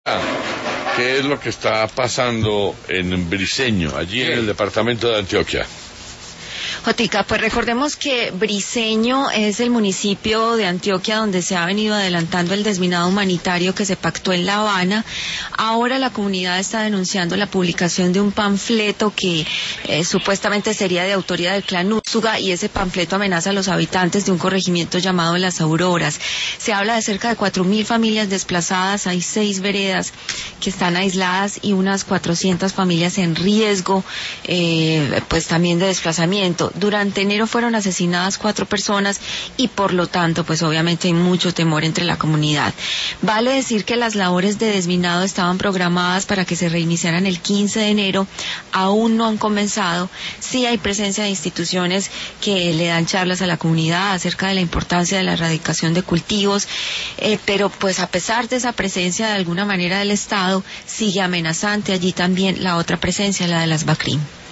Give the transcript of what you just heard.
¿Qué es lo que está pasando en Briceño, allí en el departamento de Antioquia? Jotica, pues recordemos que Briceño es el municipio de Antioquia donde se ha venido adelantando el desminado humanitario que se pactó en La Habana. Ahora la comunidad está denunciando la publicación de un panfleto que supuestamente sería de autoría del clan Úsuga, y ese panfleto amenaza a los habitantes de un corregimiento llamado Las Auroras. Se habla de cerca de 4.000 familias desplazadas, hay 6 veredas que están aisladas y unas 400 familias en riesgo, pues también de desplazamiento. Durante enero fueron asesinadas 4 personas y por lo tanto pues obviamente hay mucho temor entre la comunidad. Vale decir que las labores de desminado estaban programadas para que se reiniciaran el 15 de enero, aún no han comenzado. Sí hay presencia de instituciones que le dan charlas a la comunidad acerca de la importancia de la erradicación de cultivos, pero pues a pesar de esa presencia de alguna manera del Estado, sigue amenazante allí también la otra presencia, la de las BACRIM.